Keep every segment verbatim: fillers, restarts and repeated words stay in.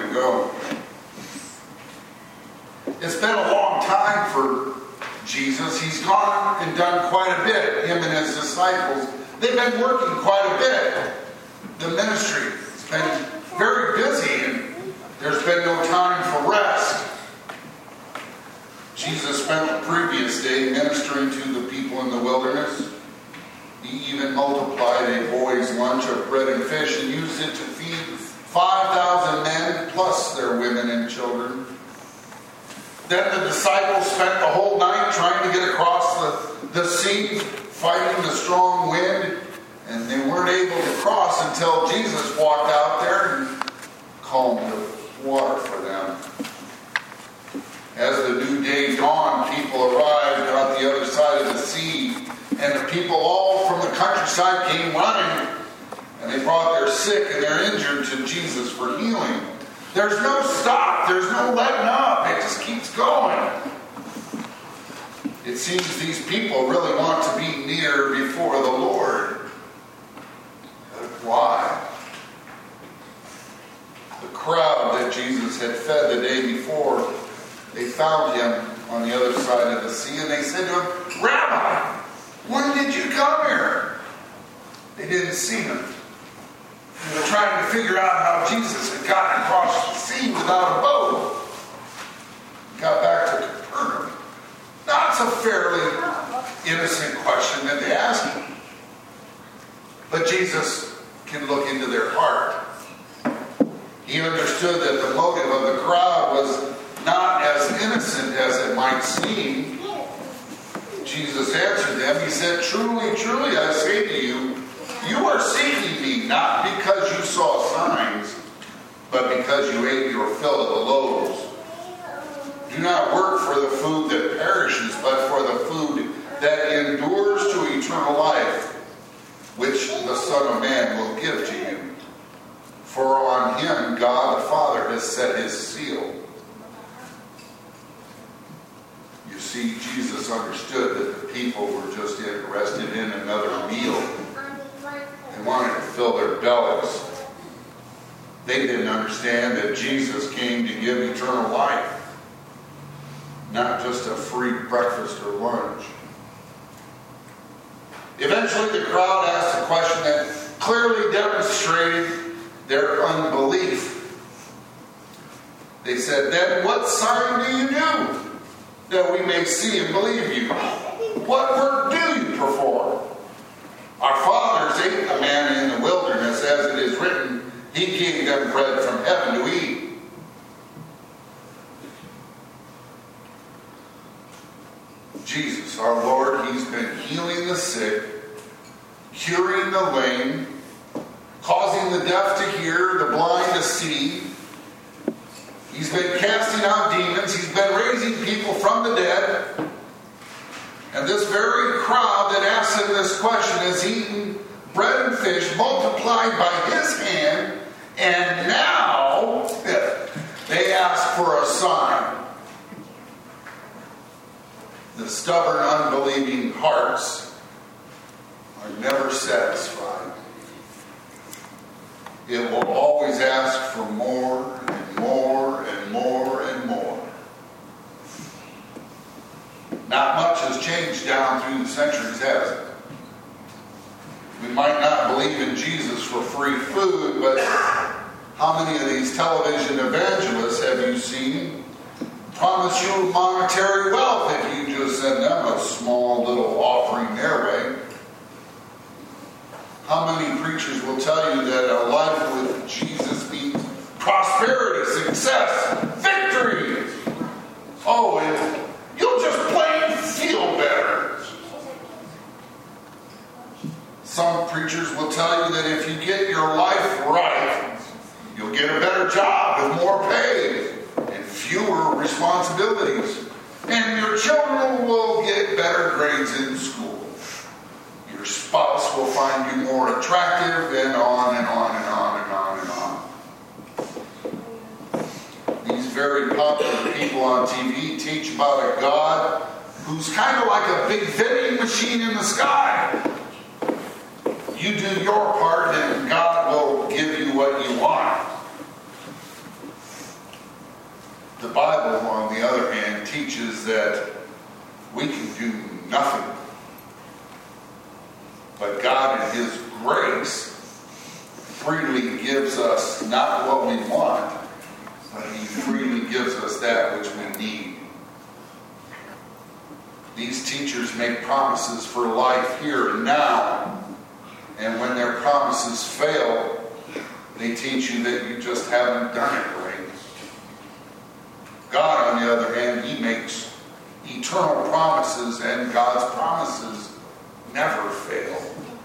to go. It's been a long time for Jesus. He's gone and done quite a bit. Him and his disciples, they've been working quite a bit. The ministry has been very busy, and there's been no time for rest. Jesus spent the previous day ministering to the people in the wilderness. He even multiplied a boy's lunch of bread and fish and used it to feed five thousand men plus their women and children. Then the disciples spent the whole night trying to get across the, the sea, fighting the strong wind, and they weren't able to cross until Jesus walked out there and calmed the water for them. As the new day dawned, people arrived on the other side of the sea, and the people all from the countryside came running, and they brought their sick and their injured to Jesus for healing. There's no stop. There's no letting up. It just keeps going. It seems these people really want to be near before the Lord. But why? The crowd that Jesus had fed the day before, they found him on the other side of the sea, and they said to him, "Rabbi, when did you come here?" They didn't see him. They were trying to figure out how Jesus had gotten across the sea without a boat. He got back to Capernaum. That's a fairly innocent question that they asked him. But Jesus can look into their heart. He understood that the motive of the crowd was not as innocent as it might seem. Jesus answered them. He said, "Truly, truly, I say to you, you are seeking me not because you saw signs, but because you ate your fill of the loaves. Do not work for the food that perishes, but for the food that endures to eternal life, which the Son of Man will give to you. For on him God the Father has set his seal." You see, Jesus understood that the people were just interested in another meal. They wanted to fill their bellies. They didn't understand that Jesus came to give eternal life, not just a free breakfast or lunch. Eventually, the crowd asked a question that clearly demonstrated their unbelief. They said, "Then what sign do you do that we may see and believe you? What work do you perform? Our fathers ate the manna in the wilderness, as it is written, he gave them bread from heaven to eat." Jesus, our Lord, he's been healing the sick, curing the lame, causing the deaf to hear, the blind to see. He's been casting out demons. He's been raising people from the dead. And this very crowd that asked him this question has eaten bread and fish multiplied by his hand, and now they ask for a sign. The stubborn, unbelieving hearts are never satisfied. It will always ask for more and more and more and more. Not much has changed down through the centuries, has it? We might not believe in Jesus for free food, but how many of these television evangelists have you seen promise you monetary wealth if you just send them a small little offering their way? How many preachers will tell you that a life with Jesus means prosperity, success, victory? Oh, and you'll just plain feel better. Some preachers will tell you that if you get your life right, you'll get a better job with more pay and fewer responsibilities. And your children will get better grades in school. Your spouse will find you more attractive, and on and on and on and on and on. These very popular people on T V teach about a God who's kind of like a big vending machine in the sky. You do your part and God will give you what you want. Bible, on the other hand, teaches that we can do nothing. But God, in His grace, freely gives us not what we want, but He freely gives us that which we need. These teachers make promises for life here and now, and when their promises fail, they teach you that you just haven't done it right. God, on the other hand, He makes eternal promises, and God's promises never fail.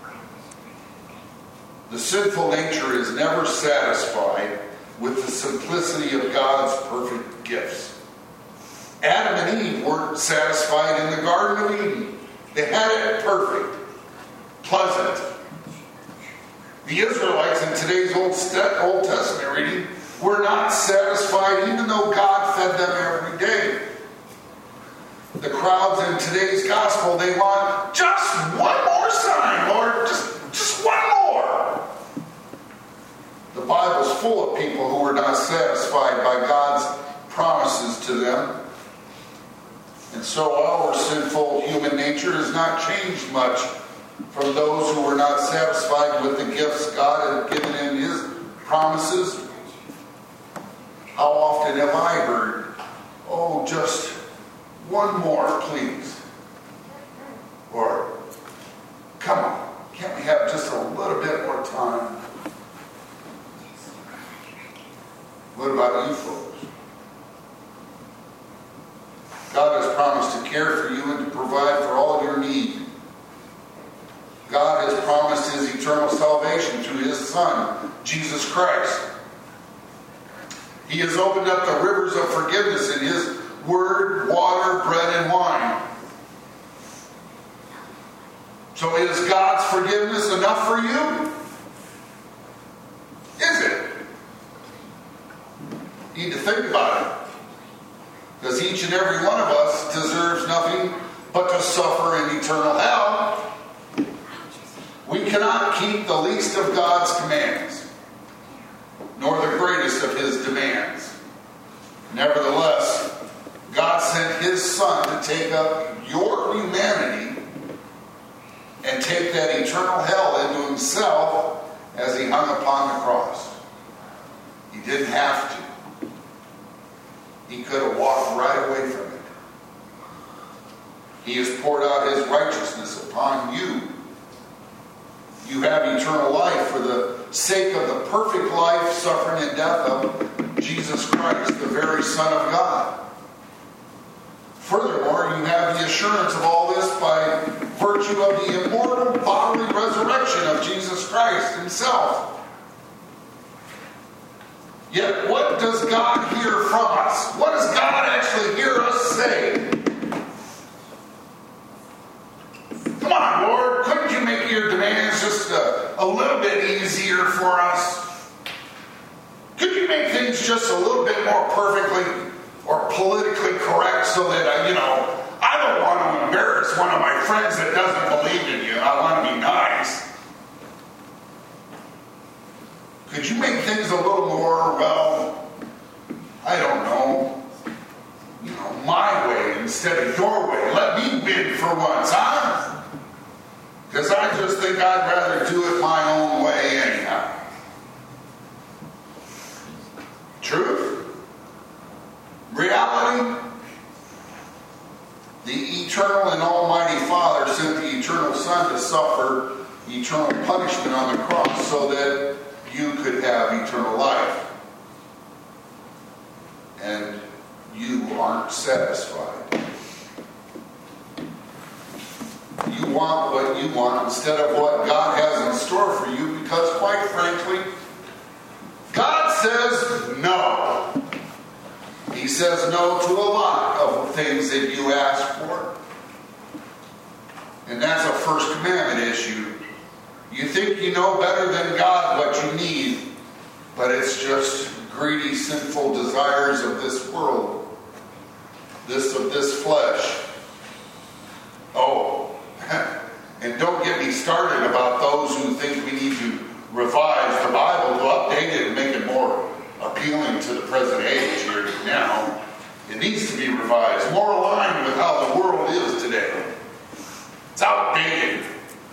The sinful nature is never satisfied with the simplicity of God's perfect gifts. Adam and Eve weren't satisfied in the Garden of Eden. They had it perfect, pleasant. The Israelites in today's Old Testament reading were not satisfied even though God fed them every day. The crowds in today's gospel, they want just one more sign, Lord, just, just one more. The Bible's full of people who were not satisfied by God's promises to them. And so our sinful human nature has not changed much from those who were not satisfied with the gifts God had given in His promises. How often have I heard, oh, just one more, please. Or, come on, can't we have just a little bit more time? What about you folks? God has promised to care for you and to provide for all of your need. God has promised His eternal salvation through His Son, Jesus Christ. He has opened up the rivers of forgiveness in His Word, water, bread, and wine. So is God's forgiveness enough for you? Is it? You need to think about it. Because each and every one of us deserves nothing but to suffer in eternal hell. We cannot keep the least of God's commands, nor the greatest of His demands. Nevertheless, God sent His Son to take up your humanity and take that eternal hell into Himself as He hung upon the cross. He didn't have to. He could have walked right away from it. He has poured out His righteousness upon you. You have eternal life for the sake of the perfect life, suffering, and death of Jesus Christ, the very Son of God. Furthermore, you have the assurance of all this by virtue of the immortal bodily resurrection of Jesus Christ Himself. Yet what does God hear from us? What does God actually hear us say? Come on, Lord, couldn't you make your demands just a, a little bit easier for us? Could you make things just a little bit more perfectly or politically correct so that, I, you know, I don't want to embarrass one of my friends that doesn't believe in you. I want to be nice. Could you make things a little more, well, I don't know, you know, my way instead of your way? Let me win for once, huh? Because I just think I'd rather do it my own way anyhow. Truth? Reality? The eternal and almighty Father sent the eternal Son to suffer eternal punishment on the cross so that you could have eternal life. And you aren't satisfied. You want what you want instead of what God has in store for you because, quite frankly, God says no. He says no to a lot of things that you ask for. And that's a first commandment issue. You think you know better than God what you need, but it's just greedy, sinful desires of this world, this of this flesh. Oh, and don't get me started about those who think we need to revise the Bible, to update it and make it more appealing to the present age here now. It needs to be revised, more aligned with how the world is today. It's outdated.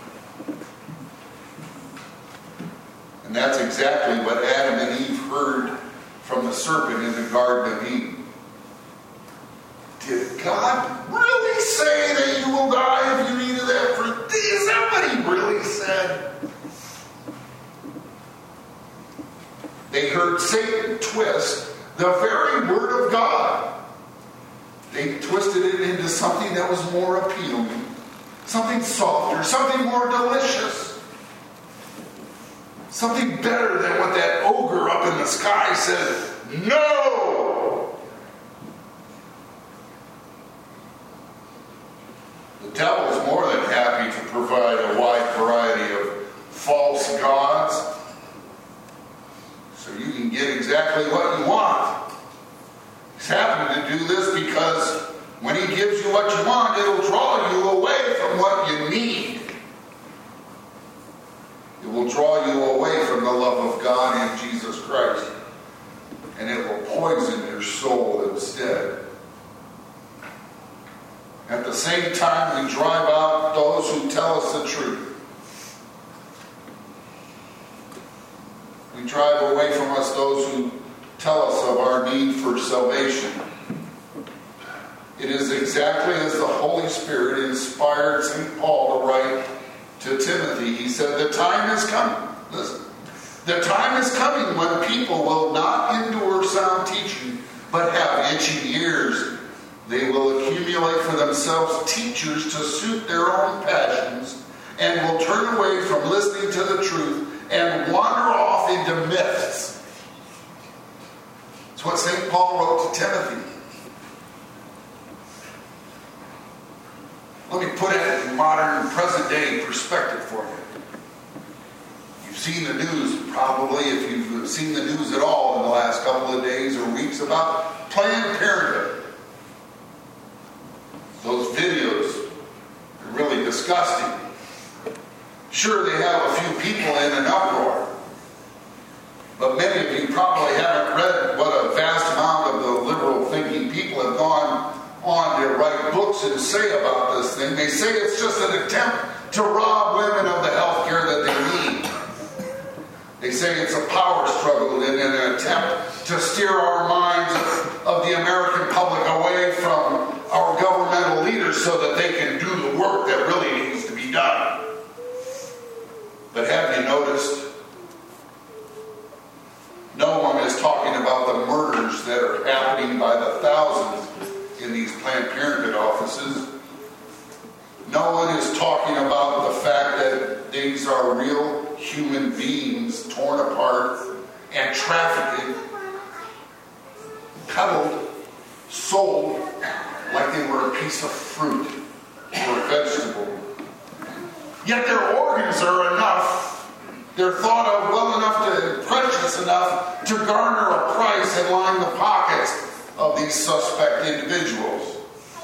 And that's exactly what Adam and Eve heard from the serpent in the Garden of Eden. Did God really say that you will die if you eat of that fruit? Is that what he really said? They heard Satan twist the very word of God. They twisted it into something that was more appealing, something softer, something more delicious, something better than what that ogre up in the sky said. No! The devil is more than happy to provide a wide variety of false gods so you can get exactly what you want. He's happy to do this because when he gives you what you want, it'll draw you away from what you need. It will draw you away from the love of God in Jesus Christ. And it will poison your soul instead. At the same time, we drive out those who tell us the truth. We drive away from us those who tell us of our need for salvation. It is exactly as the Holy Spirit inspired Saint Paul to write to Timothy. He said, the time is coming. Listen. The time is coming when people will not endure sound teaching, but have itching ears. They will accumulate for themselves teachers to suit their own passions, and will turn away from listening to the truth and wander off into myths. That's what Saint Paul wrote to Timothy. Let me put it in modern, present-day perspective for you. You've seen the news, probably, if you've seen the news at all in the last couple of days or weeks, about Planned Parenthood. Those videos are really disgusting. Sure, they have a few people in an uproar, but many of you probably haven't read what a vast amount of the liberal thinking people have gone on to write books and say about this thing. They say it's just an attempt to rob women of the health care that they need. They say it's a power struggle in an attempt to steer our minds of the American public away from our governmental leaders so that they can do the work that really needs to be done. But have you noticed? No one is talking about the murders that are happening by the thousands in these Planned Parenthood offices. No one is talking about the fact that these are real human beings torn apart and trafficked, peddled, sold like they were a piece of fruit or a vegetable. Yet their organs are enough, they're thought of well enough to, precious enough to garner a price and line the pockets of these suspect individuals.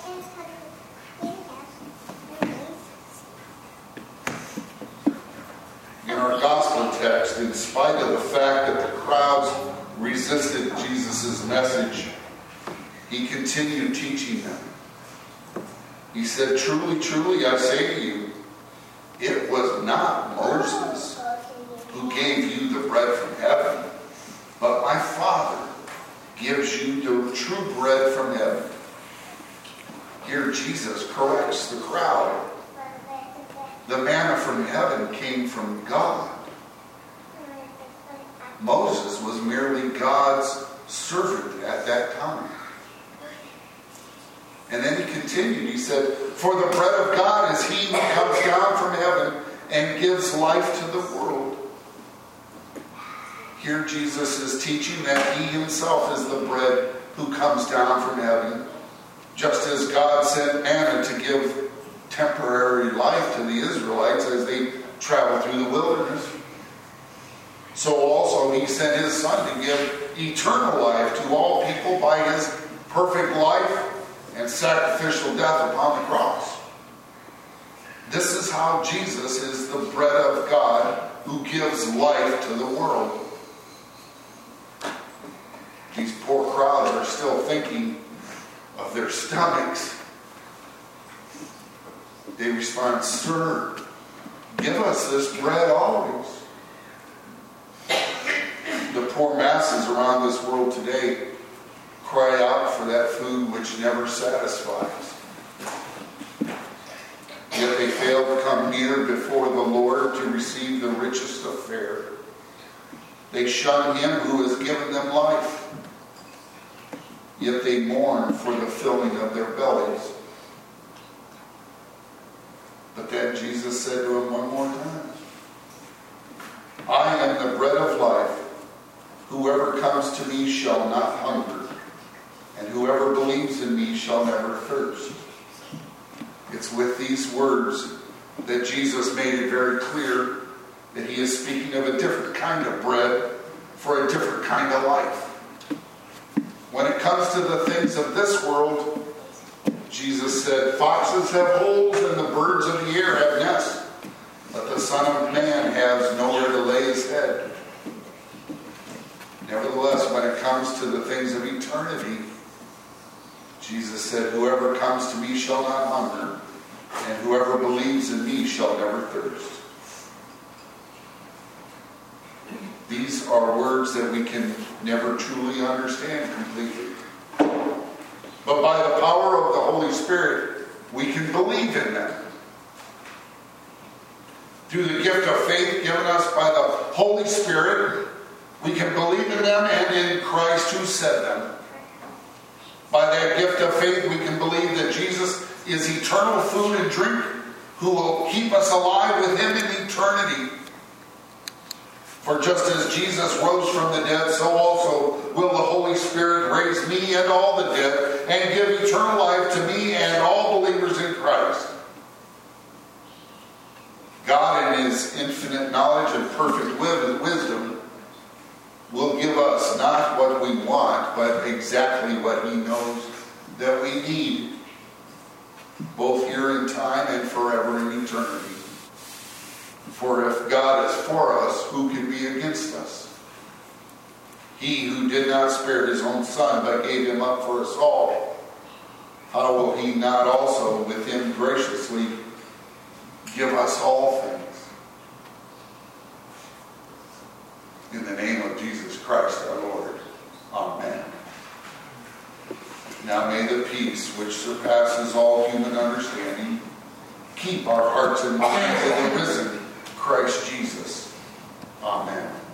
In our gospel text, in spite of the fact that the crowds resisted Jesus' message, he continued teaching them. He said, truly, truly, I say to you, it was not Moses who gave you the bread from heaven, but my Father gives you the true bread from heaven. Here Jesus corrects the crowd. The manna from heaven came from God. Moses was merely God's servant at that time. And then he continued. He said, for the bread of God is he who comes down from heaven and gives life to the world. Here Jesus is teaching that he himself is the bread who comes down from heaven. Just as God sent manna to give temporary life to the Israelites as they traveled through the wilderness, so also he sent his Son to give eternal life to all people by his perfect life and sacrificial death upon the cross. This is how Jesus is the bread of God who gives life to the world. These poor crowds are still thinking of their stomachs. They respond, "Sir, give us this bread always." The poor masses around this world today cry out for that food which never satisfies. Yet they fail to come near before the Lord to receive the richest of fare. They shun Him who has given them life. Yet they mourn for the filling of their bellies. But then Jesus said to him one more time, "I am the bread of life. Whoever comes to me shall not hunger, and whoever believes in me shall never thirst." It's with these words that Jesus made it very clear that He is speaking of a different kind of bread for a different kind of life. When it comes to the things of this world, Jesus said, "Foxes have holes and the birds of the air have nests, but the Son of Man has nowhere to lay His head." Nevertheless, when it comes to the things of eternity, Jesus said, "Whoever comes to me shall not hunger, and whoever believes in me shall never thirst." These are words that we can never truly understand completely. But by the power of the Holy Spirit, we can believe in them. Through the gift of faith given us by the Holy Spirit, we can believe in them and in Christ who said them. By that gift of faith, we can believe that Jesus is eternal food and drink, who will keep us alive with Him in eternity. For just as Jesus rose from the dead, so also will the Holy Spirit raise me and all the dead and give eternal life to me and all believers in Christ. God, in His infinite knowledge and perfect wisdom, will give us not what we want, but exactly what He knows that we need, both here in time and forever in eternity. For if God is for us, who can be against us? He who did not spare His own Son, but gave Him up for us all, how will He not also with Him graciously give us all things? In the name of Jesus Christ our Lord. Amen. Now may the peace which surpasses all human understanding keep our hearts and minds in the risen Christ Jesus. Amen.